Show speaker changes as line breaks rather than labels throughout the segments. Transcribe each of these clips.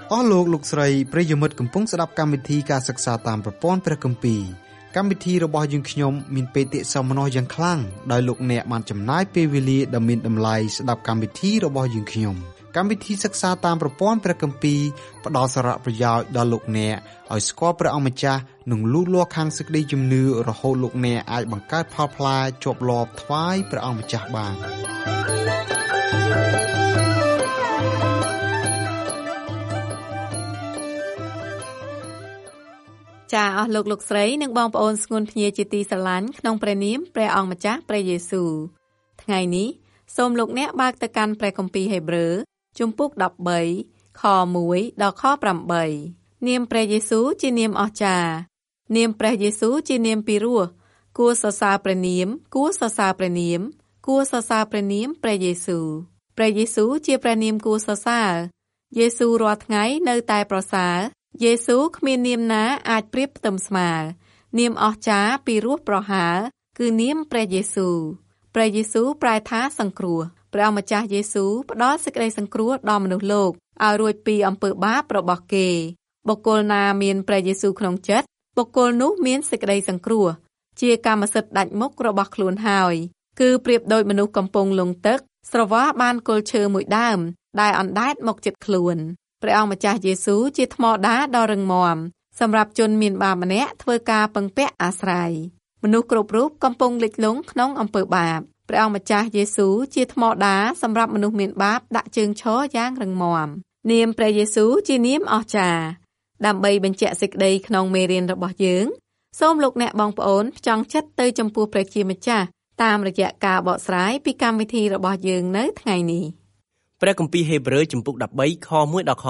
អស់លោកស្រីប្រិយមិត្តកំពុងស្ដាប់កម្មវិធីការសិក្សាតាមប្រព័ន្ធព្រះគម្ពីរកម្មវិធីរបស់យើងខ្ញុំមានបេតិសោមនស្សយ៉ាងខ្លាំងដោយលោកអ្នកបានចំណាយពេលវេលាដ៏មានតម្លៃស្ដាប់កម្មវិធីរបស់យើងខ្ញុំកម្មវិធីសិក្សាតាមប្រព័ន្ធព្រះគម្ពីរផ្ដល់សារៈប្រយោជន៍ដល់លោកអ្នកឲ្យស្គាល់ព្រះអង្គម្ចាស់និងលូតលាស់ខាងសេចក្តីជំនឿរហូតលោកអ្នកអាចបង្កើតផលផ្លែជាប់លាប់ថ្វាយព្រះអង្គម្ចាស់បាន
ចាអស់លោកស្រីនិងបងប្អូនស្ងួនភ្ញាជាទីស្រឡាញ់ក្នុងព្រះនាមព្រះអង្គម្ចាស់ព្រះយេស៊ូវថ្ងៃនេះសូមលោកអ្នកបើកទៅកាន់ព្រះគម្ពីរហេព្រើរជំពូក13ខ1ដល់ខ8នាមព្រះយេស៊ូវជានាមអស្ចារ្យនាមព្រះយេស៊ូវជានាមពីរោះគួរសរសើរព្រះនាមគួរសរសើរព្រះនាមគួរសរសើរព្រះនាមព្រះយេស៊ូវព្រះយេស៊ូវជាព្រះនាមគួរសរសើរយេស៊ូវរាល់ថ្ងៃនៅតែប្រសើរយេស៊ូវគ្មាននាមណាអាចប្រៀបផ្ទឹមស្មើនាមអស្ចារ្យពីរោះប្រហើរគឺនាមព្រះយេស៊ូវព្រះយេស៊ូវប្រែថាសង្គ្រោះព្រះម្ចាស់យេស៊ូវផ្ដល់សេចក្តីសង្គ្រោះដល់មនុស្សលោកឲ្យរួចពីអំពើបាបរបស់គេបុគ្គលណាមានព្រះយេស៊ូវក្នុងចិត្តបុគ្គលនោះមានសេចក្តីសង្គ្រោះជាកម្មសិទ្ធិដាច់មុខរបស់ខ្លួនហើយគឺប្រៀបដូចមនុស្សកំពុងលង់ទឹកស្រវាស់បានគល់ឈើមួយដើមដែលអណ្ដែតមកជិតខ្លួនព្រះអង្គម្ចាស់យេស៊ូវជាថ្មដាដ៏រឹងមាំសម្រាប់ជនមានបាបម្នាក់ធ្វើការពឹងពាក់អាស្រ័យមនុស្សគ្រប់រូបកំពុងលិចលង់ក្នុងអំពើបាបព្រះអង្គម្ចាស់យេស៊ូវជាថ្មដាសម្រាប់មនុស្សមានបាបដាក់ជើងឈរយ៉ាងរឹងមាំនាមព្រះយេស៊ូវជានាមអស្ចារ្យដើម្បីបញ្ជាក់សេចក្តីក្នុងមេរៀនរបស់យើងសូមលោកអ្នកបងប្អូនផ្ចង់ចិត្តទៅចំពោះព្រះជាម្ចាស់តាមរយៈការបកស្រាយពីកម្មវិធីរបស់យើងនៅថ្ងៃនេះ
ព្រះគម្ពីរហេព្រើរជំពូក13ខ1ដល់ខ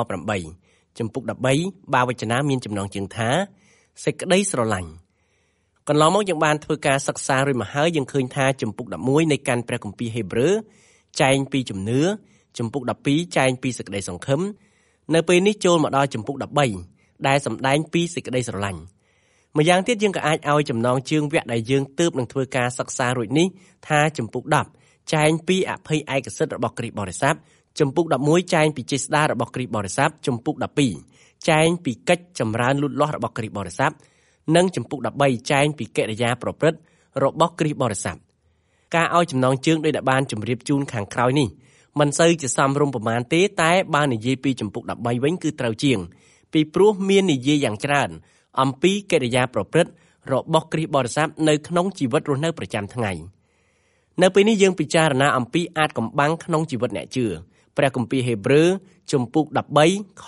8ជំពូក13បាវចនាមានចំណងជើងថាសេចក្តីស្រឡាញ់កន្លងមកយើងបានធ្វើការសិក្សារួចមកហើយយើងឃើញថាជំពូក11នៃកាន់ព្រះគម្ពីរហេព្រើរចែងពីជំនឿជំពូក12ចែងពីសេចក្តីសង្ឃឹមនៅពេលនេះចូលមកដល់ជំពូក13ដែលសម្ដែងពីសេចក្តីស្រឡាញ់ម្យ៉ាងទៀតយើងក៏អាចឲ្យចំណងជើងវគ្គដែលយើងទើបនឹងធ្វើការសិក្សារួចនេះថាជំពូក10ចែងពីអភ័យឯកសិទ្ធិរបស់គ្រីស្ទបរិស័ទជំពូក11ចែងពីចេស្តារបស់គ្រីស្ទបរិស័ទជំពូក12ចែងពីកិច្ចចម្រើនលូតលាស់របស់គ្រីស្ទបរិស័ទនិងជំពូក13ចែងពីកិរិយាប្រព្រឹត្តរបស់គ្រីស្ទបរិស័ទការឲ្យចំណងជើងដោយដែលបានជម្រាបជូនខាងក្រោយនេះមិនសូវជាសមរម្យប្រមាណទេតែបើនិយាយពីជំពូក13វិញគឺត្រូវជាងពីព្រោះមាននិយាយយ៉ាងច្រើនអំពីកិរិយាប្រព្រឹត្តរបស់គ្រីស្ទបរិស័ទនៅក្នុងជីវិតរស់នៅប្រចាំថ្ងៃនៅពេលនេះយើងពិចារណាអំពីអាចកំបាំងក្នុងជីវិតអ្នកជឿព្រះគម្ពីរហេព្រើរជំពូក13ខ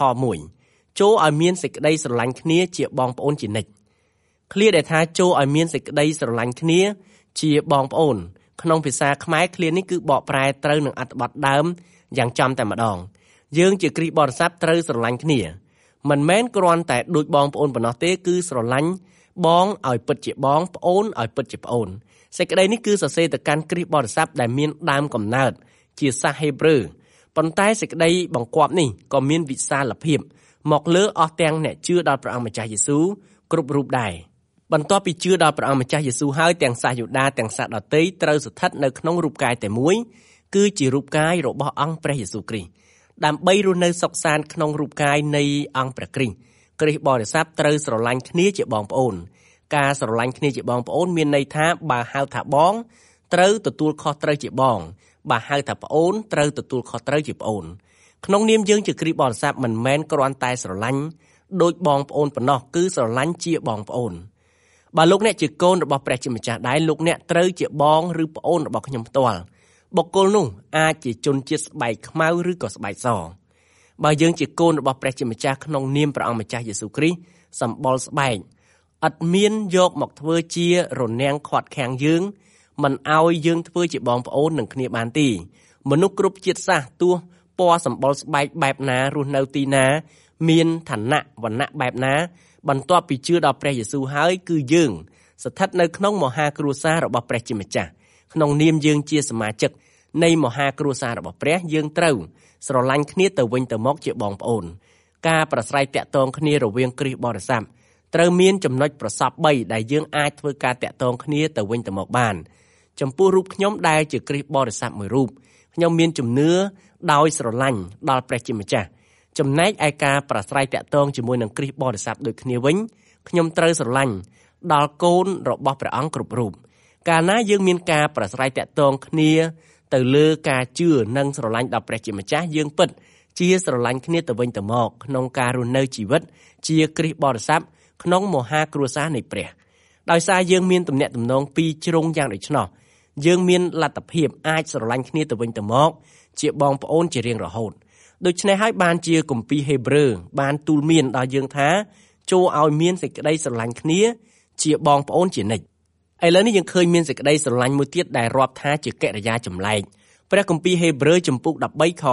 1ចូលឲ្យមានសេចក្តីស្រឡាញ់គ្នាជាបងប្អូនជានិច្ចឃ្លាដែលថាចូលឲ្យមានសេចក្តីស្រឡាញ់គ្នាជាបងប្អូនក្នុងភាសាខ្មែរឃ្លានេះគឺបកប្រែត្រូវនឹងអត្ថបទដើមយ៉ាងចំតែម្ដងយើងជាគ្រីស្ទបរិស័ទត្រូវស្រឡាញ់គ្នាមិនមែនគ្រាន់តែដូចបងប្អូនប៉ុណ្ណោះទេគឺស្រឡាញ់បងឲ្យពិតជាបងប្អូនឲ្យពិតជាប្អូនសេចក្តីនេះគឺសរសេរទៅកាន់គ្រីស្ទបរិស័ទដែលមានដើមកំណើតជាសាសហេព្រើរប៉ុន្តែសេចក្តីបង្គាប់នេះក៏មានវិសាលភាពមកលើអស់ទាំងអ្នកជឿដល់ព្រះអង្គម្ចាស់យេស៊ូវគ្រប់រូបដែរបន្ទាប់ពីជឿដល់ព្រះអង្គម្ចាស់យេស៊ូវហើយទាំងសាសយូដាទាំងសាសដទៃត្រូវស្ថិតនៅក្នុងរូបកាយតែមួយគឺជារូបកាយរបស់អង្គព្រះយេស៊ូវគ្រីស្ទដើម្បីរស់នៅសុខសាន្តក្នុងរូបកាយនៃអង្គព្រះគ្រីស្ទគ្រីស្ទបរិស័ទត្រូវស្រឡាញ់គ្នាជាបងប្អូនការស្រឡាញ់គ្នាជាបងប្អូនមានន័យថាបើហៅថាបងត្រូវទទួលខុសត្រូវជាបងបើហៅថាប្អូនត្រូវទទួលខុសត្រូវជាប្អូនក្នុងនាមយើងជាគ្រីស្ទបរិស័ទមិនមែនគ្រាន់តែស្រឡាញ់ដូចបងប្អូនប៉ុណ្ណោះគឺស្រឡាញ់ជាបងប្អូនបើលោកអ្នកជាកូនរបស់ព្រះជាម្ចាស់ដែរលោកអ្នកត្រូវជាបងឬប្អូនរបស់ខ្ញុំផ្ទាល់បុគ្គលនោះអាចជាជនជាតិស្បែកខ្មៅឬក៏ស្បែកសបើយើងជាកូនរបស់ព្រះជាម្ចាស់ក្នុងនាមព្រះអង្គម្ចាស់យេស៊ូវគ្រីស្ទសម្បុរស្បែកឥតមានយកមកធ្វើជារនាំងខាត់ខាំងយើងមិនឲ្យយើងធ្វើជាបងប្អូននឹងគ្នាបានទេមនុស្សគ្រប់ជាតិសាសន៍ទោះពណ៌សម្បុរស្បែកបែបណារស់នៅទីណាមានឋានៈវណ្ណៈបែបណាបន្ទាប់ពីជឿដល់ព្រះយេស៊ូវហើយគឺយើងស្ថិតនៅក្នុងមហាគ្រួសាររបស់ព្រះជាម្ចាស់ក្នុងនាមយើងជាសមាជិកនៃមហាគ្រួសាររបស់ព្រះយើងត្រូវស្រឡាញ់គ្នាទៅវិញទៅមកជាបងប្អូនការប្រស្រ័យតាក់ទងគ្នារវាងគ្រីស្ទបរិស័ទត្រូវមានចំណុចប្រសព3ដែលយើងអាចធ្វើការតាក់ទងគ្នាទៅវិញទៅមកបានចំពោះរូបខ្ញុំដែលជាគ្រីស្ទបរិស័ទមួយរូបខ្ញុំមានជំនឿដោយស្រឡាញ់ដល់ព្រះជាម្ចាស់ចំណែកឯការប្រស្រ័យតាក់ទងជាមួយនឹងគ្រីស្ទបរិស័ទដូចគ្នាវិញខ្ញុំត្រូវស្រឡាញ់ដល់កូនរបស់ព្រះអង្គគ្រប់រូបកាលណាយើងមានការប្រស្រ័យតាក់ទងគ្នាទៅលើការជឿនិងស្រឡាញ់ដល់ព្រះជាម្ចាស់យើងពិតជាស្រឡាញ់គ្នាទៅវិញទៅមកក្នុងការរស់នៅជីវិតជាគ្រីស្ទបរិស័ទក្នុងមហាគ្រួសារនៃព្រះដោយសារយើងមានទំនាក់ទំនងពីរជ្រុងយ៉ាងដូច្នោះយើងមានលទ្ធភាពអាចស្រឡាញ់គ្នាទៅវិញទៅមកជាបងប្អូនជារៀងរហូតដូច្នេះហើយបានជាគម្ពីរហេព្រើរបានទូលមានដល់យើងថាចូលឲ្យមានសេចក្តីស្រឡាញ់គ្នាជាបងប្អូនជានិច្ចឥឡូវនេះយើងឃើញមានសេចក្តីស្រឡាញ់មួយទៀតដែលរាប់ថាជាកិរិយាចម្លែកព្រះគម្ពីរហេព្រើរចំពុក13ខ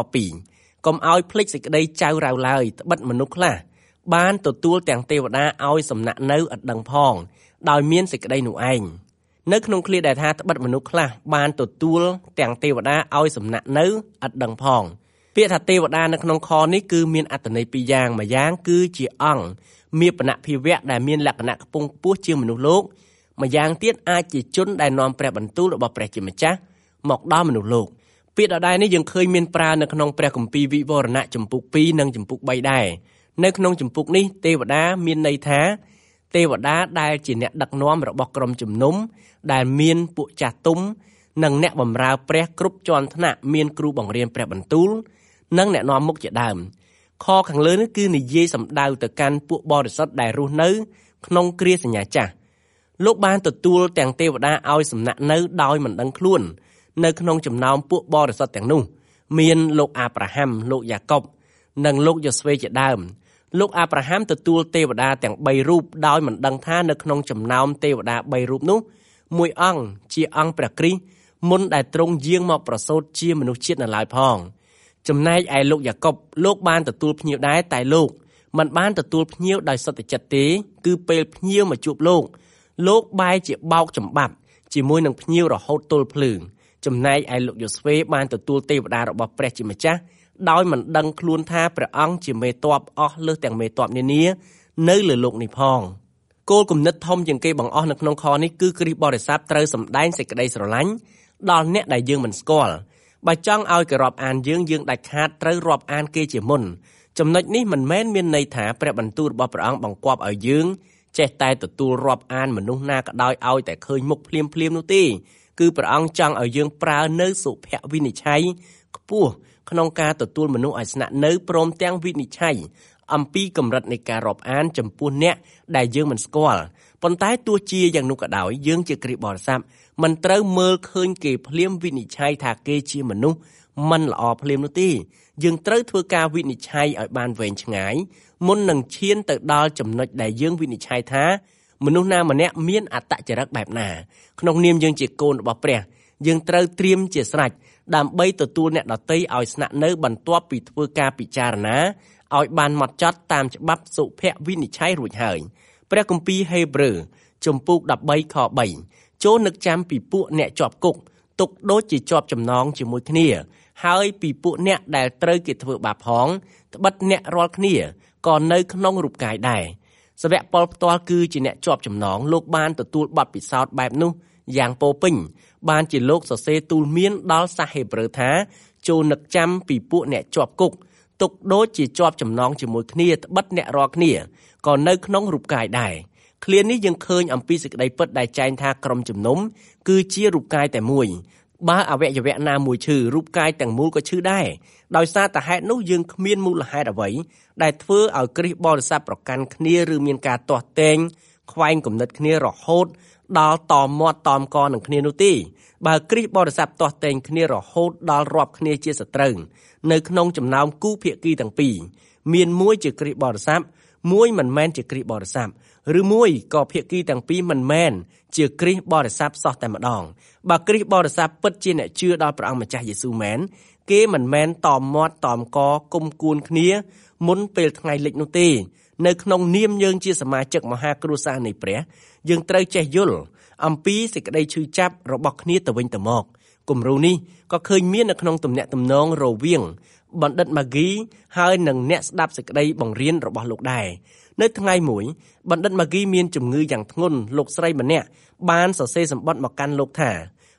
2កុំឲ្យភ្លេចសេចក្តីចៅរៅឡើយត្បិតមនុស្សខ្លះបានទទួលទាំងទេវតាឲ្យសំណាក់នៅឥតដឹងផងដោយមានសេចក្តីនោះឯងនៅក្នុងឃ្លាដែលថាត្បិតមនុស្សខ្លះបានទទួលទាំងទេវតាឲ្យសំណាក់នៅឥតដឹងផងពាក្យថាទេវតានៅក្នុងខនេះគឺមានអត្ថន័យពីរយ៉ាងមួយយ៉ាងគឺជាអង្គមានបណភិវៈដែលមានលក្ខណៈខ្ពង់ខ្ពស់ជាងមនុស្សលោកម្យ៉ាងទៀតអាចជាជនដែលនាំព្រះបន្ទូលរបស់ព្រះជាម្ចាស់មកដល់មនុស្សលោកពាក្យដដែលនេះយើងឃើញមានប្រើនៅក្នុងព្រះគម្ពីរវិវរណៈចំពុក2និងចំពុក3ដែរនៅក្នុងចំពុកនេះទេវតាមានន័យថាទេវតាដែលជាអ្នកដឹកនាំរបស់ក្រុមជំនុំដែលមានពួកចាស់ទុំនិងអ្នកបម្រើព្រះគ្រប់ជាន់ថ្នាក់មានគ្រូបង្រៀនព្រះបន្ទូលនិងអ្នកនាំមុខជាដើមខខាងលើនេះគឺនិយាយសំដៅទៅកាន់ពួកបរិសុទ្ធដែលរស់នៅក្នុងគ្រាសញ្ញាចាស់លោកបានទទួលទាំងទេវតាឲ្យសំណាក់នៅដោយមិនដឹងខ្លួននៅក្នុងចំណោមពួកបរិសុទ្ធទាំងនោះមានលោកអាប់រ៉ាហាំលោកយ៉ាកុបនិងលោកយ៉ូស្វេជាដើមលោកអាប់រ៉ាហាំទទួលទេវតាទាំង3រូបដោយមិនដឹងថានៅក្នុងចំណោមទេវតា3រូបនោះមួយអង្គជាអង្គព្រះគ្រីស្ទមុនដែលទ្រង់យាងមកប្រសូតជាមនុស្សជាតិនៅឡើយផងចំណែកឯលោកយ៉ាកុបលោកបានទទួលភ្ញៀវដែរតែលោកមិនបានទទួលភ្ញៀវដោយសុទ្ធចិត្តទេគឺពេលភ្ញៀវមកជួបលោកបែរជាបោកចំបាប់ជាមួយនឹងភ្ញៀវរហូតទល់ភ្លើងចំណែកឯលោកយ៉ូស្វេបានទទួលទេវតារបស់ព្រះជាម្ចាស់ដោយមិនដឹងខ្លួនថាព្រះអង្គជាមេទ័ពអស់លើសទាំងមេទ័ពនានានៅលើលោកនេះផងគោលគំនិតធំជាងគេបង្អស់នៅក្នុងខនេះគឺគ្រីស្ទបរិស័ទត្រូវសម្ដែងសេចក្តីស្រឡាញ់ដល់អ្នកដែលយើងមិនស្គាល់បើចង់ឲ្យគេរាប់អានយើងដាច់ខាតត្រូវរាប់អានគេជាមុនចំណុចនេះមិនមែនមានន័យថាព្រះបន្ទូលរបស់ព្រះអង្គបង្គាប់ឲ្យយើងចេះតែទទួលរាប់អានមនុស្សណាក៏ដោយឲ្យតែឃើញមុខភ្លាមនោះទេគឺព្រះអង្គចង់ឲ្យយើងប្រើនៅសុភវិនិច្ឆ័យខ្ពស់ក្នុងការទទួលមនុស្សឲ្យស្នាក់នៅព្រមទាំងវិនិច្ឆ័យអំពីកម្រិតនៃការរាប់អានចំពោះអ្នកដែលយើងមិនស្គាល់ប៉ុន្តែទោះជាយ៉ាងនោះក៏ដោយយើងជាគ្រីស្ទបរិស័ទមិនត្រូវមើលឃើញគេភ្លាមវិនិច្ឆ័យថាគេជាមនុស្សមិនល្អភ្លាមនោះទេយើងត្រូវធ្វើការវិនិច្ឆ័យឲ្យបានវែងឆ្ងាយមុននឹងឈានទៅដល់ចំណុចដែលយើងវិនិច្ឆ័យថាមនុស្សណាម្នាក់មានអត្តចរិតបែបណាក្នុងនាមយើងជាកូនរបស់ព្រះយើងត្រូវត្រៀមជាស្រេចដើម្បីទទួលអ្នកដទៃឲ្យស្នាក់នៅបន្ទាប់ពីធ្វើការពិចារណាឲ្យបានហ្មត់ចត់តាមច្បាប់សុភវិនិច្ឆ័យរួចហើយព្រះគម្ពីរហេព្រើរចំពុក13ខ3ចូលនឹកចាំពីពួកអ្នកជាប់គុកទុកដូចជាជាប់ចំណងជាមួយគ្នាហើយពីពួកអ្នកដែលត្រូវគេធ្វើបាបផងត្បិតអ្នករាល់គ្នាក៏នៅក្នុងរូបកាយដែរសាវកប៉ុលផ្ទាល់គឺជាអ្នកជាប់ចំណងលោកបានទទួលបទពិសោធន៍បែបនោះយ៉ាងពោពេញបានជាលោកសរសេរទូលមានដល់សាសហេព្រើរថាចូលនឹកចាំពីពួកអ្នកជាប់គុកទុកដូចជាជាប់ចំណងជាមួយគ្នាត្បិតអ្នករាល់គ្នាក៏នៅក្នុងរូបកាយដែរឃ្លានេះយើងឃើញអំពីសេចក្តីពិតដែលចែងថាក្រុមជំនុំគឺជារូបកាយតែមួយបើអវយវៈណាមួយឈឺរូបកាយទាំងមូលក៏ឈឺដែរដោយសារតែហេតុនោះយើងគ្មានមូលហេតុអ្វីដែលធ្វើឲ្យគ្រីស្ទបរិស័ទប្រកាន់គ្នាឬមានការទាស់ទែងខ្វែងគំនិតគ្នារហូតដល់តមាត់តមកនឹងគ្នានោះទេបើគ្រីស្ទបរិស័ទទាស់ទែងគ្នារហូតដល់រាប់គ្នាជាសត្រូវនៅក្នុងចំណោមគូភាគីទាំងពីរមានមួយជាគ្រីស្ទបរិស័ទមួយមិនមែនជាគ្រីស្ទបរិស័ទឬមួយក៏ភាគីទាំងពីរមិនមែនជាគ្រីស្ទបរិស័ទសោះតែម្ដងបើគ្រីស្ទបរិស័ទពិតជាអ្នកជឿដល់ព្រះអង្គម្ចាស់យេស៊ូវមែនគេមិនមែនតមាត់តមកគុំគួនគ្នាមុនពេលថ្ងៃលិចនោះទេនៅក្នុងនាមយើងជាសមាជិកមហាគ្រួសារនៃព្រះយើងត្រូវចេះយល់អំពីសេចក្តីឈឺចាប់របស់គ្នាទៅវិញទៅមកគំរូនេះក៏ឃើញមាននៅក្នុងទំនាក់ទំនងរវាងបណ្ឌិតម៉ាហ្គីហើយនិងអ្នកស្ដាប់សេចក្តីបង្រៀនរបស់លោកដែរនៅថ្ងៃមួយបណ្ឌិតម៉ាហ្គីមានជំងឺយ៉ាងធ្ងន់លោកស្រីម្នាក់បានសរសេរសម្បត្តិមកកាន់លោកថា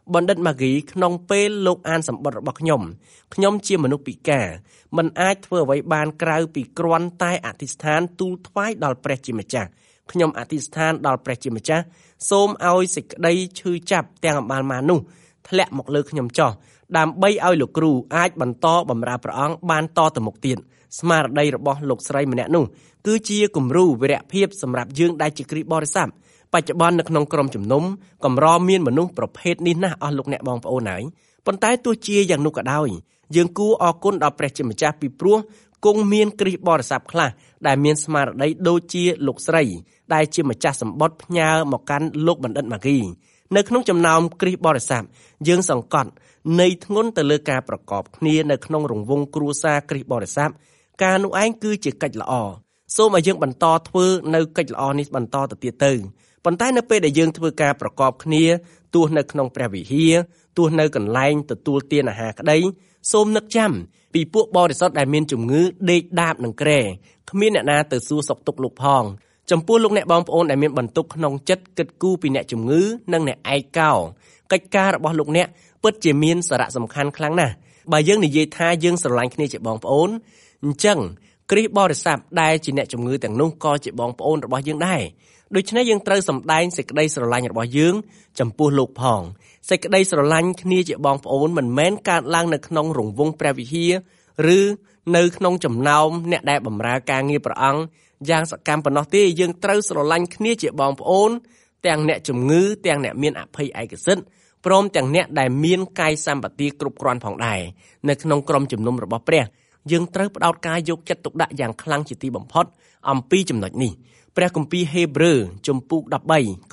បណ្ឌិតម៉ាហ្គីក្នុងពេលលោកអានសម្បត្តិរបស់ខ្ញុំជាមនុស្សពិការមិនអាចធ្វើអ្វីបានក្រៅពីគ្រាន់តែអធិស្ឋានទូលថ្វាយដល់ព្រះជាម្ចាស់ខ្ញុំអធិស្ឋានដល់ព្រះជាម្ចាស់សូមឲ្យសេចក្តីឈឺចាប់ទាំងអម្បាលម៉ានោះធ្លាក់មកលើខ្ញុំចោះដើម្បីឲ្យលោកគ្រូអាចបន្តបម្រើព្រះអង្គបានតទៅមុខទៀតស្មារតីរបស់លោកស្រីម្នាក់នោះគឺជាគំរូវីរភាពសម្រាប់យើងដែលជាគ្រីស្ទបរិស័ទបច្ចុប្បន្ននៅក្នុងក្រុមជំនុំកម្រមានមនុស្សប្រភេទនេះណាស់អស់លោកអ្នកបងប្អូនហើយប៉ុន្តែទោះជាយ៉ាងនោះក៏ដោយយើងគួរអរគុណដល់ព្រះជាម្ចាស់ពីព្រោះគង់មានគ្រីស្ទបរិស័ទខ្លះដែលមានស្មារតីដូចជាលោកស្រីដែលជាម្ចាស់សម្បត្តិផ្ញើមកកាន់លោកបណ្ឌិតម៉ាហ្គីនៅក្នុងចំណោមគ្រីស្ទបរិស័ទយើងសង្កត់នៃធ្ងន់ទៅលើការប្រកបគ្នានៅក្នុងរង្វង់គ្រួសារគ្រីស្ទបរិស័ទការនោះឯងគឺជាកិច្ចល្អសូមឲ្យយើងបន្តធ្វើនៅកិច្ចល្អនេះបន្តទៅទៀតទៅប៉ុន្តែនៅពេលដែលយើងធ្វើការប្រកបគ្នាទោះនៅក្នុងព្រះវិហារទោះនៅកន្លែងទទួលទានអាហារក្តីសូមនឹកចាំពីពួកបរិសុទ្ធដែលមានជំងឺដេកដាបនឹងគ្រែគ្មានអ្នកណាទៅសួរសុខទុក្ខលោកផងចំពោះលោកអ្នកបងប្អូនដែលមានបន្ទុកក្នុងចិត្តគិតគូរពីអ្នកជំងឺនិងអ្នកឯកោកិច្ចការរបស់លោកអ្នកពិតជាមានសារៈសំខាន់ខ្លាំងណាស់បើយើងនិយាយថាយើងស្រឡាញ់គ្នាជាបងប្អូនអញ្ចឹងគ្រីស្ទបរិស័ទដែលជាអ្នកជំងឺទាំងនោះក៏ជាបងប្អូនរបស់យើងដែរដូច្នេះយើងត្រូវសម្ដែងសេចក្តីស្រឡាញ់របស់យើងចំពោះលោកផងសេចក្តីស្រឡាញ់គ្នាជាបងប្អូនមិនមែនកើតឡើងនៅក្នុងរង្វង់ព្រះវិហារឬនៅក្នុងចំណោមអ្នកដែលបម្រើការងារព្រះអង្គយ៉ាងសកម្មប៉ុណ្ណោះទេយើងត្រូវស្រឡាញ់គ្នាជាបងប្អូនទាំងអ្នកជំងឺទាំងអ្នកមានអភ័យឯកសិទ្ធិព្រមទាំងអ្នកដែលមានកាយសម្បទាគ្រប់គ្រាន់ផងដែរនៅក្នុងក្រុមជំនុំរបស់ព្រះយើងត្រូវផ្ដោតការយកចិត្តទុកដាក់យ៉ាងខ្លាំងជាទីបំផុតអំពីចំណុចនេះព្រះគម្ពីរហេព្រើរជំពូក13ខ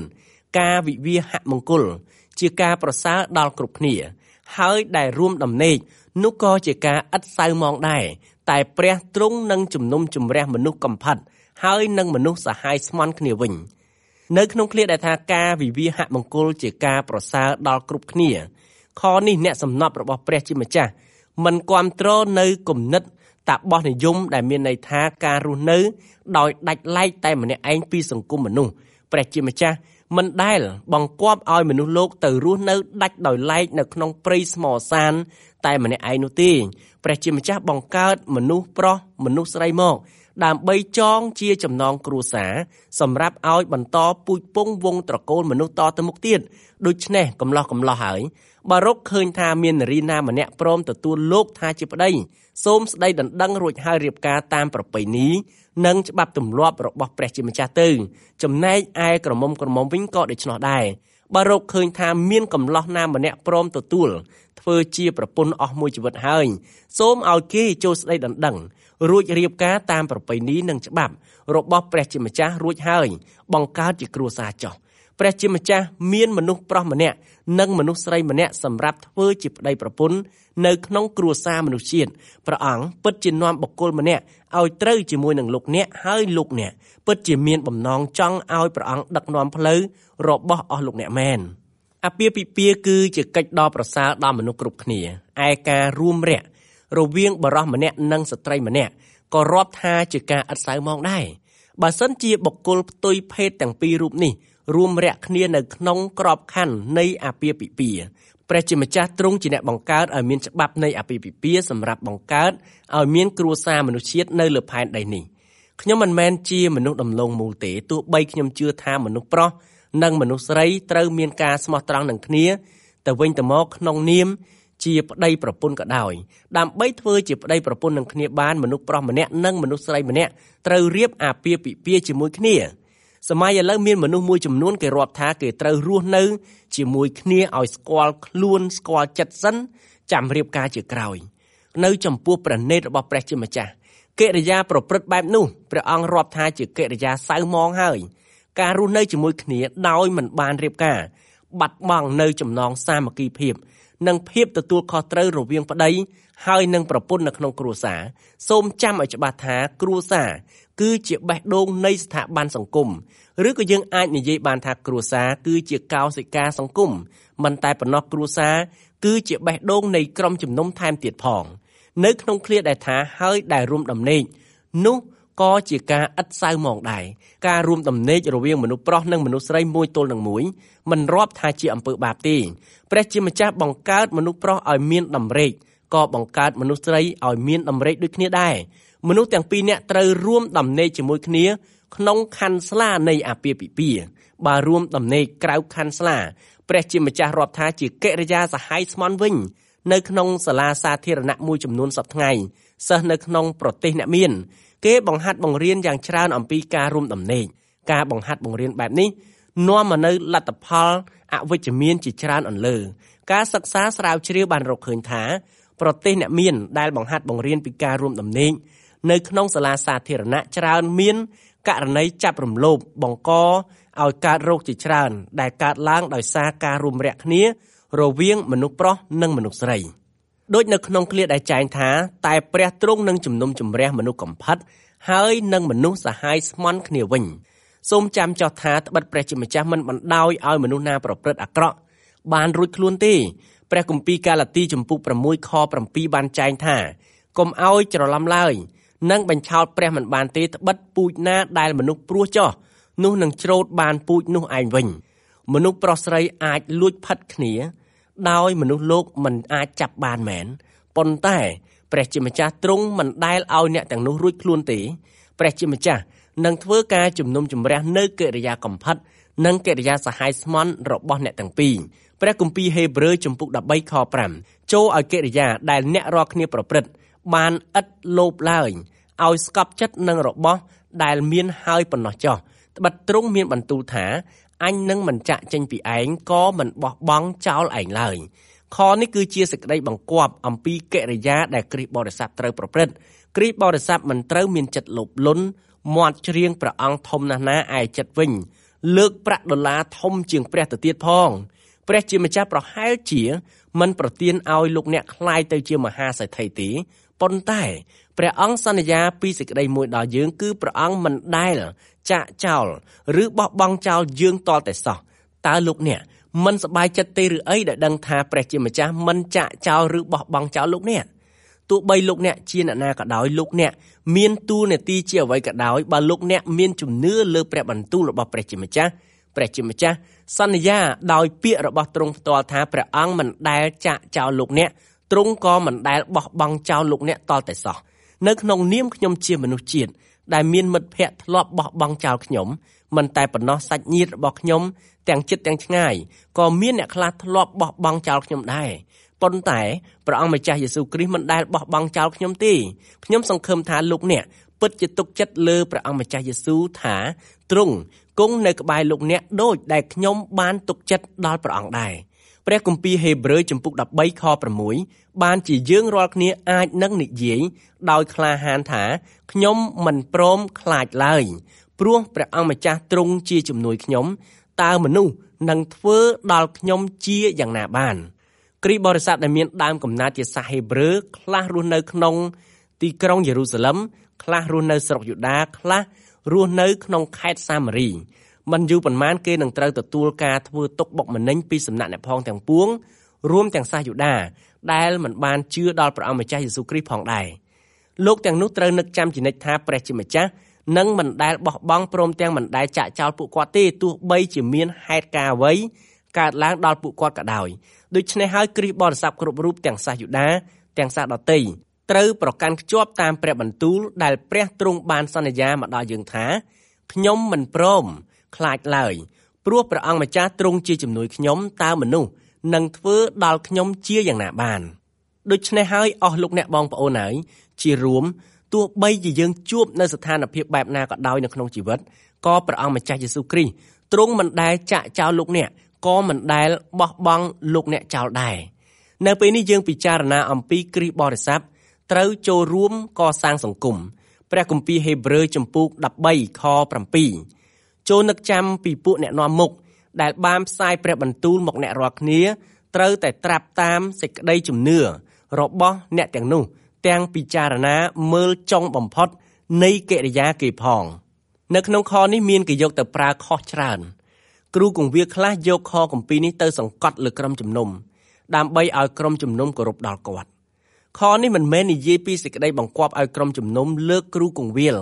4ការវិវាហមង្គលជាការប្រសើរដល់គ្រប់គ្នាហើយដែលរួមដំណេកនោះក៏ជាការឥតសៅមងដែរតែព្រះទ្រង់នឹងជំនុំជម្រះមនុស្សកំផិតហើយនឹងមនុស្សសហាយស្មន់គ្នាវិញនៅក្នុងឃ្លាដែលថាការវិវាហមង្គលជាការប្រសើរដល់គ្រប់គ្នាខនេះអ្នកសំណប់របស់ព្រះជាម្ចាស់មិនគាំទ្រនៅគំនិតតាបោះនិយមដែលមានន័យថាការរស់នៅដោយដាច់ឡែកតែម្នាក់ឯងពីសង្គមមនុស្សព្រះជាម្ចាស់មិនដែលបង្គាប់ឲ្យមនុស្សលោកទៅរស់នៅដាច់ដោយឡែកនៅក្នុងព្រៃស្មសានតែម្នាក់ឯងនោះទេព្រះជាម្ចាស់បង្កើតមនុស្សប្រុសមនុស្សស្រីមកដើម្បីចងជាចំណងគ្រួសារសម្រាប់ឲ្យបន្តពូជពង្សវង្សត្រកូលមនុស្សតទៅមុខទៀតដូច្នេះកំឡោះហើយបើរកឃើញថាមាននារីណាម្នាក់ព្រមទទួលលោកថាជាប្តីសូមស្ដីដណ្ដឹងរួចហើយរៀបការតាមប្រពៃណីនិងច្បាប់ទម្លាប់របស់ព្រះជាម្ចាស់ទៅចំណែកឯក្រមុំវិញក៏ដូច្នោះដែរបើរកឃើញថាមានកំឡោះណាម្នាក់ព្រមទទួលធ្វើជាប្រពន្ធអស់មួយជីវិតហើយសូមឲ្យគេចូលស្ដីដណ្ដឹងរួចរៀបការតាមប្រពៃណីនិងច្បាប់របស់ព្រះជាម្ចាស់រួចហើយបង្កើតជាគ្រួសារចោះព្រះជាម្ចាស់មានមនុស្សប្រុសម្នាក់និងមនុស្សស្រីម្នាក់សម្រាប់ធ្វើជាប្តីប្រពន្ធនៅក្នុងគ្រួសារមនុស្សជាតិព្រះអង្គពិតជានាំបុគ្គលម្នាក់ឲ្យត្រូវជាមួយនឹងលោកអ្នកហើយលោកអ្នកពិតជាមានបំណងចង់ឲ្យព្រះអង្គដឹកនាំផ្លូវរបស់អស់លោកអ្នកមែនអាពាហ៍ពិពាហ៍គឺជាកិច្ចដ៏ប្រសើរដល់មនុស្សគ្រប់គ្នាឯការរួមរយៈរវាងបរិសម្នាក់និងស្ត្រីម្នាក់ក៏រាប់ថាជាការឥតសៅមងដែរបើសិនជាបុគ្គលផ្ទុយភេទទាំងពីររូបនេះរួមរយៈគ្នានៅក្នុងក្របខ័ណ្ឌនៃអាពាហ៍ពិពាហ៍ព្រះជាម្ចាស់ទ្រង់ជាអ្នកបង្កើតឲ្យមានច្បាប់នៃអាពាហ៍ពិពាហ៍សម្រាប់បង្កើតឲ្យមានគ្រួសារមនុស្សជាតិនៅលើផែនដីនេះខ្ញុំមិនមែនជាមនុស្សដំឡូងមូលទេទោះបីខ្ញុំជឿថាមនុស្សប្រុសនិងមនុស្សស្រីត្រូវមានការស្មោះត្រង់នឹងគ្នាទៅវិញទៅមកក្នុងនាមជាប្តីប្រពន្ធក៏ដោយដើម្បីធ្វើជាប្តីប្រពន្ធនឹងគ្នាបានមនុស្សប្រុសម្នាក់និងមនុស្សស្រីម្នាក់ត្រូវរៀបអាពាហ៍ពិពាហ៍ជាមួយគ្នាសម័យឥឡូវមានមនុស្សមួយចំនួនគេរាប់ថាគេត្រូវរស់នៅជាមួយគ្នាឲ្យស្គាល់ខ្លួនស្គាល់ចិត្តសិនចាំរៀបការជាក្រោយនៅចំពោះព្រះនេតរបស់ព្រះជាម្ចាស់កិរិយាប្រព្រឹត្តបែបនោះព្រះអង្គរាប់ថាជាកិរិយាសៅមងហើយការរស់នៅជាមួយគ្នាដោយមិនបានរៀបការបាត់បង់នៅចំណងសាមគ្គីភាពនិងភាពទទួលខុសត្រូវរវាងប្តីហើយនិងប្រពន្ធនៅក្នុងគ្រួសារសូមចាំឲ្យច្បាស់ថាគ្រួសារគឺជាបេះដូងនៃស្ថាប័នសង្គមឬក៏យើងអាចនិយាយបានថាគ្រួសារគឺជាកោសិកាសង្គមមិនតែប៉ុណ្ណោះគ្រួសារគឺជាបេះដូងនៃក្រុមជំនុំថែមទៀតផងនៅក្នុងឃ្លាដែលថាហើយដែលរួមដំណេកនោះក៏ជាការឥតសៅហ្មងដែរការរួមដំណេករវាងមនុស្សប្រុសនិងមនុស្សស្រីមួយទល់នឹងមួយមិនរាប់ថាជាអំពើបាបទេព្រះជាម្ចាស់បង្កើតមនុស្សប្រុសឲ្យមានតម្រេកក៏បង្កើតមនុស្សស្រីឲ្យមានតម្រេកដូចគ្នាដែរមនុស្សទាំងពីរនាក់ត្រូវរួមដំណេកជាមួយគ្នាក្នុងខណ្ឌស្លានៃអាពាហ៍ពិពាហ៍បើរួមដំណេកក្រៅខណ្ឌស្លាព្រះជាម្ចាស់រាប់ថាជាកិរិយាសហាយស្មន់វិញនៅក្នុងសាលាសាធារណៈមួយចំនួនសប្តាហ៍ថ្ងៃសិស្សនៅក្នុងប្រទេសអ្នកមានគេបង្ហាត់បង្រៀនយ៉ាងច្រើនអំពីការរួមដំណេកការបង្ហាត់បង្រៀនបែបនេះនាំមកនូវលទ្ធផលអវិជ្ជមានជាច្រើនអន្លើការសិក្សាស្រាវជ្រាវបានរកឃើញថាប្រទេសអ្នកមានដែលបង្ហាត់បង្រៀនពីការរួមដំណេកនៅក្នុងសាលាសាធារណៈច្រើនមានករណីចាប់រំលោភបង្កឲ្យកើតរោគជាច្រើនដែលកើតឡើងដោយសារការរួមរយៈគ្នារវាងមនុស្សប្រុសនិងមនុស្សស្រីដូចនៅក្នុងឃ្លាដែលចែងថាតែព្រះទ្រង់នឹងជំនុំជម្រះមនុស្សកំផិតហើយនឹងមនុស្សសាហាយស្មន់គ្នាវិញសូមចាំចោះថាត្បិតព្រះជាម្ចាស់មិនបណ្ដោយឲ្យមនុស្សណាប្រព្រឹត្តអាក្រក់បានរួចខ្លួនទេព្រះគម្ពីរកាឡាទីជំពូក6ខ7បានចែងថាកុំឲ្យច្រឡំឡើយនឹងបញ្ឆោតព្រះមិនបានទេត្បិតពូជណាដែលមនុស្សព្រោះចោះនោះនឹងច្រូតបានពូជនោះឯងវិញមនុស្សប្រុសស្រីអាចលួចផិតគ្នាដោយមនុស្សលោកមិនអាចចាប់បានមែនប៉ុន្តែព្រះជាម្ចាស់ទ្រង់មិនដែលឲ្យអ្នកទាំងនោះរួចខ្លួនទេព្រះជាម្ចាស់នឹងធ្វើការជំនុំជម្រះនៅកិរិយាកំផិតនិងកិរិយាសហាយស្មន់របស់អ្នកទាំងពីរព្រះគម្ពីរហេព្រើរជំពូក13ខ5ចូលឲ្យកិរិយាដែលអ្នករាល់គ្នាប្រព្រឹត្តបានឥតលោភឡើយឲ្យស្កប់ចិត្តនឹងរបស់ដែលមានហើយប៉ុណ្ណោះចោះត្បិតទ្រង់មានបន្ទូលថាអញនឹងមិនចាក់ចេញពីឯងក៏មិនបោះបង់ចោលឯងឡើយខនេះគឺជាសេចក្តីបង្គាប់អំពីកិរិយាដែលគ្រីស្ទបរិស័ទត្រូវប្រព្រឹត្តគ្រីស្ទបរិស័ទមិនត្រូវមានចិត្តលោភលន់មាត់ច្រៀងព្រះអង្គធំណាស់ណាឯចិត្តវិញលើកប្រាក់ដុល្លារធំជាងព្រះទៅទៀតផងព្រះជាម្ចាស់ប្រហែលជាមិនប្រទានឲ្យលោកអ្នកคล้ายទៅជាមហាសេដ្ឋីទេប៉ុន្តែព្រះអង្គសន្យាពីសេចក្តីមួយដល់យើងគឺព្រះអង្គមិនដែលចាក់ចោលឬបោះបង់ចោលយើងតតែសោះតើលោកអ្នកមិនសប្បាយចិត្តទេឬអីដែលដឹងថាព្រះជាម្ចាស់មិនចាក់ចោលឬបោះបង់ចោលលោកអ្នកទោះបីលោកអ្នកជាអ្នកណាក៏ដោយលោកអ្នកមានតួនាទីជាអ្វីក៏ដោយបើលោកអ្នកមានជំនឿលើព្រះបន្ទូលរបស់ព្រះជាម្ចាស់សន្យាដោយពាក្យរបស់ទ្រង់ផ្ទាល់ថាព្រះអង្គមិនដែលចាក់ចោលលោកអ្នកទ្រង់ក៏មិនដែលបោះបង់ចោលលោកអ្នកតតែសោះនៅក្នុងនាមខ្ញុំជាមនុស្សជាតិដែលមានមិត្តភ័ក្តិធ្លាប់បោះបង់ចោលខ្ញុំមិនតែប៉ុណ្ណោះសាច់ញាតិរបស់ខ្ញុំទាំងជិតទាំងឆ្ងាយក៏មានអ្នកខ្លះធ្លាប់បោះបង់ចោលខ្ញុំដែរប៉ុន្តែព្រះអង្គម្ចាស់យេស៊ូវគ្រីស្ទមិនដែលបោះបង់ចោលខ្ញុំទេខ្ញុំសង្ឃឹមថាលោកអ្នកពិតជាទុកចិត្តលើព្រះអង្គម្ចាស់យេស៊ូវថាទ្រង់គង់នៅក្បែរលោកអ្នកដូចដែលខ្ញុំបានទុកចិត្តដល់ព្រះអង្គដែរព្រះគម្ពីរហេព្រើរជំពូក13ខ6បានជាយើងរាល់គ្នាអាចនឹងនិយាយដោយក្លាហានថាខ្ញុំមិនព្រមខ្លាចឡើយព្រោះព្រះអង្គម្ចាស់ទ្រង់ជាជំនួយខ្ញុំតើមនុស្សនឹងធ្វើដល់ខ្ញុំជាយ៉ាងណាបានគ្រីស្ទបរិស័ទដែលមានដើមកំណើតជាសាសហេព្រើរខ្លះរស់នៅក្នុងទីក្រុងយេរូសាឡឹមខ្លះរស់នៅស្រុកយូដាខ្លះរស់នៅក្នុងខេត្តសាមារីមិនយូរប៉ុន្មានគេនឹងត្រូវទទួលការធ្វើទុកបុកម្នេញពីសំណាក់អ្នកផងទាំងពួងរួមទាំងសាសយូដាដែលមិនបានជឿដល់ព្រះអង្គម្ចាស់យេស៊ូវគ្រីស្ទផងដែរលោកទាំងនោះត្រូវនឹកចាំជានិច្ចថាព្រះជាម្ចាស់នឹងមិនដែលបោះបង់ព្រមទាំងមិនដែលចាក់ចោលពួកគាត់ទេទោះបីជាមានហេតុការណ៍អ្វីកើតឡើងដល់ពួកគាត់ក៏ដោយដូច្នេះហើយគ្រីស្ទបរិស័ទគ្រប់រូបទាំងសាសយូដាទាំងសាសដទៃត្រូវប្រកាន់ខ្ជាប់តាមព្រះបន្ទូលដែលព្រះទ្រង់បានសន្យាមកដល់យើងថាខ្ញុំមិនព្រមខ្លាចឡើយព្រោះព្រះអង្គម្ចាស់ទ្រង់ជាជំនួយខ្ញុំតើមនុស្សនឹងធ្វើដល់ខ្ញុំជាយ៉ាងណាបានដូច្នេះហើយអស់លោកអ្នកបងប្អូនហើយជារួមទោះបីជាយើងជួបនៅស្ថានភាពបែបណាក៏ដោយនៅក្នុងជីវិតក៏ព្រះអង្គម្ចាស់យេស៊ូវគ្រីស្ទទ្រង់មិនដែលចាក់ចោលលោកអ្នកក៏មិនដែលបោះបង់លោកអ្នកចោលដែរនៅពេលនេះយើងពិចារណាអំពីគ្រីស្ទបរិស័ទត្រូវចូលរួមកសាងសង្គមព្រះគម្ពីរហេព្រើរជំពូក13ខ7ចូលនឹកចាំពីពួកអ្នកនាំមុខដែលបានផ្សាយព្រះបន្ទូលមកអ្នករាល់គ្នាត្រូវតែត្រាប់តាមសេចក្តីជំនឿរបស់អ្នកទាំងនោះទាំងពិចារណាមើលចុងបំផុតនៃកិរិយាគេផងនៅក្នុងខនេះមានគេយកទៅប្រើខុសច្រើនគ្រូគង្វាលខ្លះយកខគម្ពីរនេះទៅសង្កត់លើក្រុមជំនុំដើម្បីឲ្យក្រុមជំនុំគោរពដល់គាត់ខនេះមិនមែននិយាយពីសេចក្តីបង្គាប់ឲ្យក្រុមជំនុំលើកគ្រូគង្វាល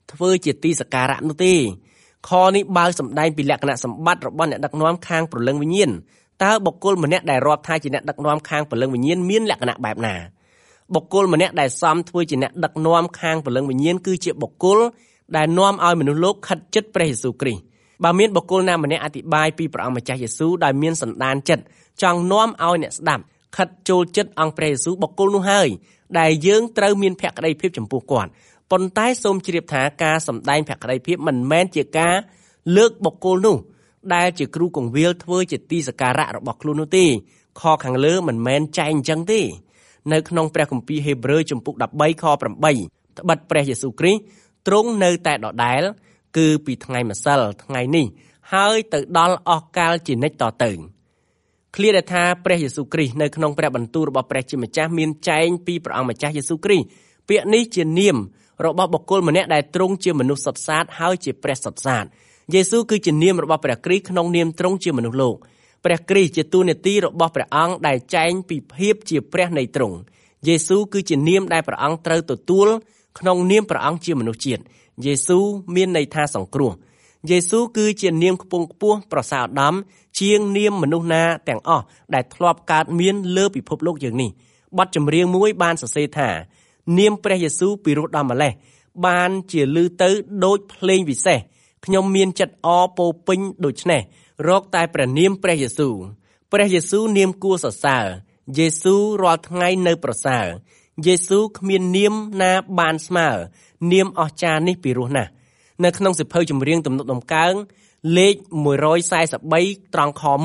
ធ្វើជាទីសក្ការៈនោះទេខនេះបើសម្ដែងពីលក្ខណៈសម្បត្តិរបស់អ្នកដឹកនាំខាងព្រលឹងវិញ្ញាណតើបុគ្គលម្នាក់ដែលរាប់ថាជាអ្នកដឹកនាំខាងព្រលឹងវិញ្ញាណមានលក្ខណៈបែបណាបុគ្គលម្នាក់ដែលសមធ្វើជាអ្នកដឹកនាំខាងព្រលឹងវិញ្ញាណគឺជាបុគ្គលដែលនាំឲ្យមនុស្សលោកខិតជិតព្រះយេស៊ូវគ្រីស្ទបើមានបុគ្គលណាម្នាក់អធិប្បាយពីព្រះអង្គម្ចាស់យេស៊ូវដោយមានសន្តានចិត្តចង់នាំឲ្យអ្នកស្ដាប់ខិតចូលចិត្តអង្គព្រះយេស៊ូវបុគ្គលនោះហើយដែលយើងត្រូវមានភក្ដីភាពចំពោះគាត់ប៉ុន្តែសូមជ្រាបថាការសម្ដែងភក្ដីភាពមិនមែនជាការលើកបុគ្គលនោះដែលជាគ្រូកង្វាលធ្វើជាទីសក្ការៈរបស់ខ្លួននោះទេខខាងលើមិនមែនចែងអញ្ចឹងទេនៅក្នុងព្រះគម្ពីរហេព្រើរជំពូក13ខ8ត្បិតព្រះយេស៊ូវគ្រីស្ទទ្រង់នៅតែដដែលគឺពីថ្ងៃម្សិលថ្ងៃនេះហើយទៅដល់អស់កាលជានិច្ចតទៅឃ្លាដែលថាព្រះយេស៊ូវគ្រីស្ទនៅក្នុងព្រះបន្ទូលរបស់ព្រះជាម្ចាស់មានចែងពីព្រះអង្គម្ចាស់យេស៊ូវគ្រីស្ទពាក្យនេះជានាមរបស់បុគ្គលម្នាក់ដែលទ្រង់ជាមនុស្សសុទ្ធសាធហើយជាព្រះសុទ្ធសាធយេស៊ូវគឺជានាមរបស់ព្រះគ្រីស្ទក្នុងនាមទ្រង់ជាមនុស្សលោកព្រះគ្រីស្ទជាតួនាទីរបស់ព្រះអង្គដែលចែងពីភាពជាព្រះនៃទ្រង់យេស៊ូវគឺជានាមដែលព្រះអង្គត្រូវទទួលក្នុងនាមព្រះអង្គជាមនុស្សជាតិយេស៊ូវមានន័យថាសង្គ្រោះយេស៊ូវគឺជានាមខ្ពង់ខ្ពស់ប្រសើរឧត្តមជាងនាមមនុស្សណាទាំងអស់ដែលធ្លាប់កើតមានលើពិភពលោកយើងនេះបទចម្រៀងមួយបានសរសេរថានាមព្រះយេស៊ូវពីរោះដល់ម្លេះបានជាឮទៅដូចភ្លេងវិសេសខ្ញុំមានចិត្តអរពោពេញដូច្នេះរកតែព្រះនាមព្រះយេស៊ូវព្រះយេស៊ូវនាមគួរសរសើរយេស៊ូវរាល់ថ្ងៃនៅប្រសើរយេស៊ូវគ្មាននាមណាបានស្មើនាមអស្ចារ្យនេះពីរោះណាស់នៅក្នុងសិភៅចម្រៀងទំនុកដំកើងលេខ143ត្រង់ខ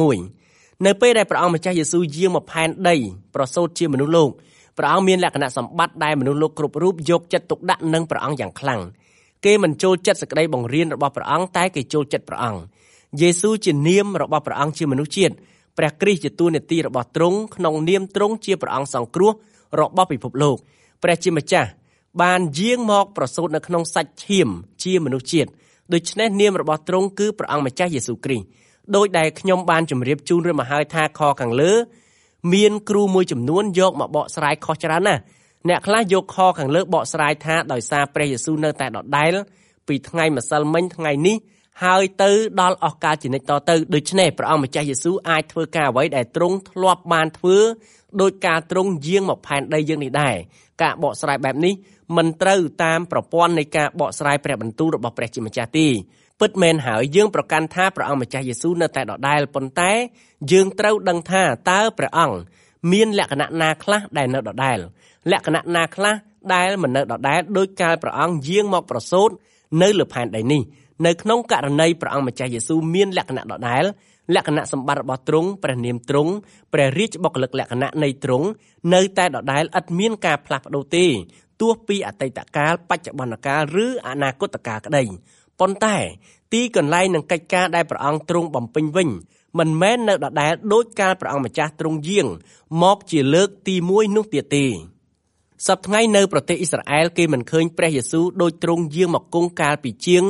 1នៅពេលដែលព្រះអង្គម្ចាស់យេស៊ូវយាងមកផែនដីប្រសូតជាមនុស្សលោកព្រះអង្គមានលក្ខណៈសម្បត្តិដែលមនុស្សលោកគ្រប់រូបយកចិត្តទុកដាក់នឹងព្រះអង្គយ៉ាងខ្លាំងគេមិនចូលចិត្តសេចក្តីបង្រៀនរបស់ព្រះអង្គតែគេចូលចិត្តព្រះអង្គយេស៊ូវជានាមរបស់ព្រះអង្គជាមនុស្សជាតិព្រះគ្រីស្ទជាតួនាទីរបស់ទ្រង់ក្នុងនាមទ្រង់ជាព្រះអង្គសង្គ្រោះរបស់ពិភពលោកព្រះជាម្ចាស់បានយាងមកប្រសូតនៅក្នុងសាច់ឈាមជាមនុស្សជាតិដូច្នេះនាមរបស់ទ្រង់គឺព្រះអង្គម្ចាស់យេស៊ូវគ្រីស្ទដោយដែលខ្ញុំបានជម្រាបជូនរួចមកហើយថាខខាងលើមានគ្រូមួយចំនួនយកមកបកស្រាយខុសច្រើនណាស់អ្នកខ្លះយកខខាងលើបកស្រាយថាដោយសារព្រះយេស៊ូវនៅតែដដែលពីថ្ងៃម្សិលមិញថ្ងៃនេះហើយទៅដល់អស់កាលជានិច្ចតទៅដូច្នេះព្រះអង្គម្ចាស់យេស៊ូវអាចធ្វើការអ្វីដែលទ្រង់ធ្លាប់បានធ្វើដោយការទ្រង់យាងមកផែនដីយើងនេះដែរការបកស្រាយបែបនេះមិនត្រូវតាមប្រព័ន្ធនៃការបកស្រាយព្រះបន្ទូលរបស់ព្រះជាម្ចាស់ទេពិតមែនហើយយើងប្រកាន់ថាព្រះអង្គម្ចាស់យេស៊ូវនៅតែដដែលប៉ុន្តែយើងត្រូវដឹងថាតើព្រះអង្គមានលក្ខណៈណាខ្លះដែលនៅដដែលលក្ខណៈណាខ្លះដែលមិននៅដដែលដោយកាលព្រះអង្គយាងមកប្រសូតនៅលើផែនដីនេះនៅក្នុងករណីព្រះអង្គម្ចាស់យេស៊ូវមានលក្ខណៈដដែលលក្ខណៈសម្បត្តិរបស់ទ្រង់ព្រះនាមទ្រង់ព្រះរាជបុគ្គលិកលក្ខណៈនៃទ្រង់នៅតែដដែលឥតមានការផ្លាស់ប្ដូរទេទោះពីអតីតកាលបច្ចុប្បន្នកាលឬអនាគតកាលក្តីប៉ុន្តែទីកន្លែងនិងកិច្ចការដែលព្រះអង្គទ្រង់បំពេញវិញមិនមែននៅដដែលដោយកាលព្រះអង្គម្ចាស់ទ្រង់យាងមកជាលើកទី1នោះទៀតទេសប្តាហ៍ថ្ងៃនៅប្រទេសអ៊ីស្រាអែលគេមិនឃើញព្រះយេស៊ូវដោយទ្រង់យាងមកគង់កាលពីជាង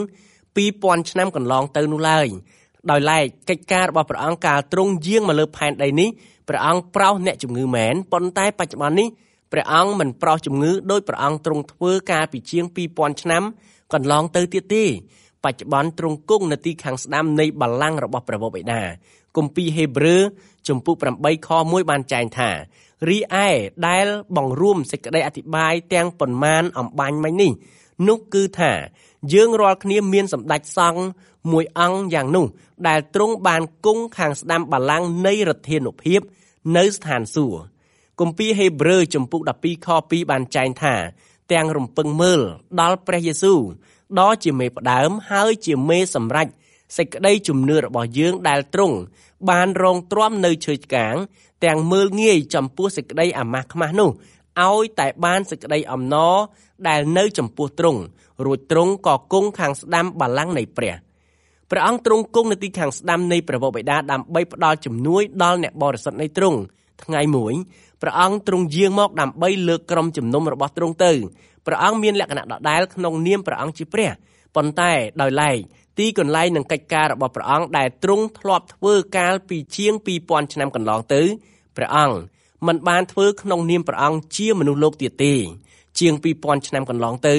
2000 ឆ្នាំកន្លងទៅនោះឡើយដោយឡែកកិច្ចការរបស់ព្រះអង្គកាលទ្រង់យាងមកលើផែនដីនេះព្រះអង្គប្រោសអ្នកជំងឺមែនប៉ុន្តែបច្ចុប្បន្ននេះព្រះអង្គមិនប្រោសជំងឺដោយព្រះអង្គទ្រង់ធ្វើកាលពីជាង 2000 ឆ្នាំកន្លងទៅទៀតទេបច្ចុប្បន្នទ្រង់គង់នៅទីខាងស្ដាំនៃបល្ល័ង្ករបស់ព្រះវរបិតាគម្ពីរហេព្រើរជំពូក8ខ1បានចែងថារីឯដែលបង្រួមសេចក្តីអធិប្បាយទាំងប៉ុន្មានអំបញ្ញមិញនេះនោះគឺថាយើងរាល់គ្នាមានសម្ដេចសង្ឃមួយអង្គយ៉ាងនោះដែលទ្រង់បានគង់ខាងស្ដាំបល្ល័ង្កនៃឫទ្ធានុភាពនៅស្ថានសួគ៌គម្ពីរហេព្រើរជំពូក12ខ2បានចែងថាទាំងរំពឹងមើលដល់ព្រះយេស៊ូវដ៏ជាមេផ្ដើមហើយជាមេសម្រេចសេចក្តីជំនឿរបស់យើងដែលទ្រង់បានរងទ្រាំនៅឈើឆ្កាងទាំងមើលងាយចំពោះសេចក្តីអាម៉ាស់ខ្មាស់នោះឲ្យតែបានសេចក្តីអំណរដែលនៅចំពោះទ្រង់រួចទ្រង់ក៏គង់ខាងស្ដាំបល្ល័ង្កនៃព្រះអង្គទ្រង់គង់នៅទីខាងស្ដាំនៃព្រះវរបិតាដើម្បីផ្ដល់ជំនួយដល់អ្នកបរិសុទ្ធនៃទ្រង់ថ្ងៃមួយព្រះអង្គទ្រង់យាងមកដើម្បីលើកក្រុមជំនុំរបស់ទ្រង់ទៅព្រះអង្គមានលក្ខណៈដដែលក្នុងនាមព្រះអង្គជាព្រះប៉ុន្តែដោយឡែកទីកន្លែងនិងកិច្ចការរបស់ព្រះអង្គដែលទ្រង់ធ្លាប់ធ្វើកាលពីជាង 2000 ឆ្នាំកន្លងទៅព្រះអង្គមិនបានធ្វើក្នុងនាមព្រះអង្គជាមនុស្សលោកទៀតទេជាង 2000 ឆ្នាំកន្លងទៅ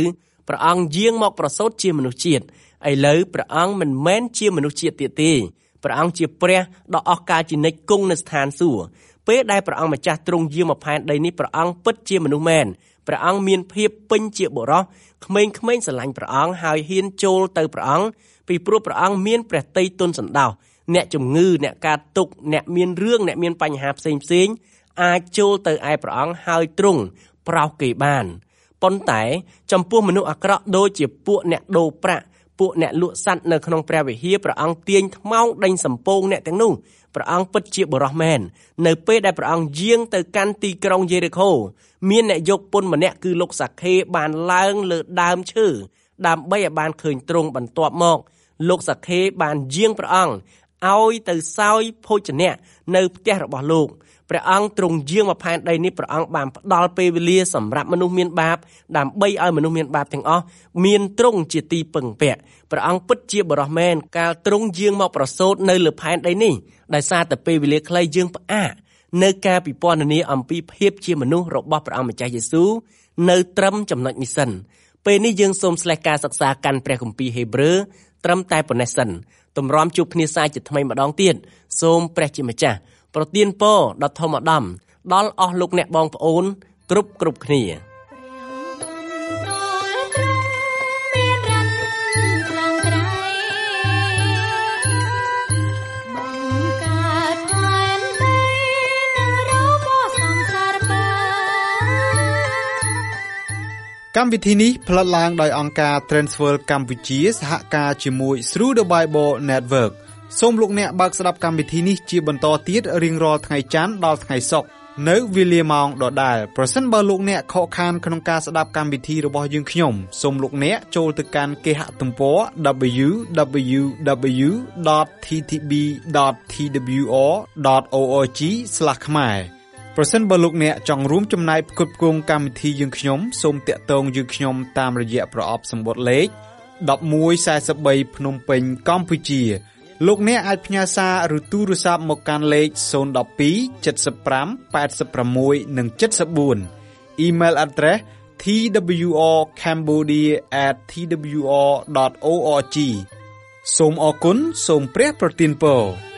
ព្រះអង្គយាងមកប្រសូតជាមនុស្សជាតិឥឡូវព្រះអង្គមិនមែនជាមនុស្សជាតិទៀតទេព្រះអង្គជាព្រះដ៏អស្ចារ្យជានិច្ចគង់នៅស្ថានសួគ៌ពេលដែលព្រះអង្គម្ចាស់ទ្រង់យាងមកផែនដីនេះព្រះអង្គពិតជាមនុស្សមែនព្រះអង្គមានភាពពេញជាបុរសក្មេងៗស្រឡាញ់ព្រះអង្គហើយហ៊ានចូលទៅព្រះអង្គពីព្រោះព្រះអង្គមានព្រះទ័យទន់សណ្ដោសអ្នកជំងឺអ្នកកើតទុក្ខអ្នកមានរឿងអ្នកមានបញ្ហាផ្សេងអាចចូលទៅឯព្រះអង្គហើយទ្រង់ប្រោសគេបានប៉ុន្តែចំពោះមនុស្សអាក្រក់ដូចជាពួកអ្នកដូរប្រាក់ពួកអ្នកលក់សត្វនៅក្នុងព្រះវិហារព្រះអង្គទាញថ្មោងដេញសំពងអ្នកទាំងនោះព្រះអង្គពិតជាបុរសមែននៅពេលដែលព្រះអង្គយាងទៅកាន់ទីក្រុងយេរីកូមានអ្នកយកពន្ធម្នាក់គឺលោកសាខេបានឡើងលើដើមឈើដើម្បីឲ្យបានឃើញទ្រង់បន្ទាប់មកលោកសាខេបានយាងព្រះអង្គឲ្យទៅសោយភោជនៈនៅផ្ទះរបស់លោកព្រះអង្គទ្រង់យាងមកផែនដីនេះព្រះអង្គបានផ្ដល់ពេលវេលាសម្រាប់មនុស្សមានបាបដើម្បីឲ្យមនុស្សមានបាបទាំងអស់មានទ្រង់ជាទីពឹងពាក់ព្រះអង្គពិតជាបរិសុទ្ធមែនកាលទ្រង់យាងមកប្រសូតនៅលើផែនដីនេះដោយសារតែពេលវេលាខ្លីយើងផ្អាកនៅការពិពណ៌នាអំពីភាពជាមនុស្សរបស់ព្រះអង្គម្ចាស់យេស៊ូវនៅត្រឹមចំណុចនេះសិនពេលនេះយើងសូមស្លេះការសិក្សាកាន់ព្រះគម្ពីរហេព្រើរត្រឹមតែប៉ុណ្ណេះសិនទម្រាំជួបគ្នាសាជាថ្មីម្ដងទៀតសូមព្រះជាម្ចាស់ប្រទានពរដល់ធម្មអាដាមដល់អស់លោកអ្នកបងប្អូនគ្រប់គ្នា
កម្មវិធីនេះផ្លាត់ឡើងដោយអង្គការ Transworld កម្ពុជាសហការជាមួយ Through the Bible Network សូមលោកអ្នកបើកស្ដាប់កម្មវិធីនេះជាបន្តទៀតរៀងរាល់ថ្ងៃច័ន្ទដល់ថ្ងៃសុក្រនៅវេលាម៉ោងដដែលប្រសិនបើលោកអ្នកខកខានក្នុងការស្ដាប់កម្មវិធីរបស់យើងខ្ញុំសូមលោកអ្នកចូលទៅកាន់គេហទំព័រ www.ttb.twr.org/ ខ្មែរប្រសិនបើលោកអ្នកចង់រួមចំណែកផ្គត់ផ្គង់កម្មវិធីយើងខ្ញុំសូមតាក់ទងយើងខ្ញុំតាមរយៈប្រអប់សម្បត្តិលេខ1143ភ្នំពេញកម្ពុជាលោកអ្នកអាចផ្ញើសារឬទូរស័ព្ទមកកាន់លេខ012 75 86 និង 74 Email address twrcambodia@twr.org សូមអរគុណសូមព្រះប្រទានពរ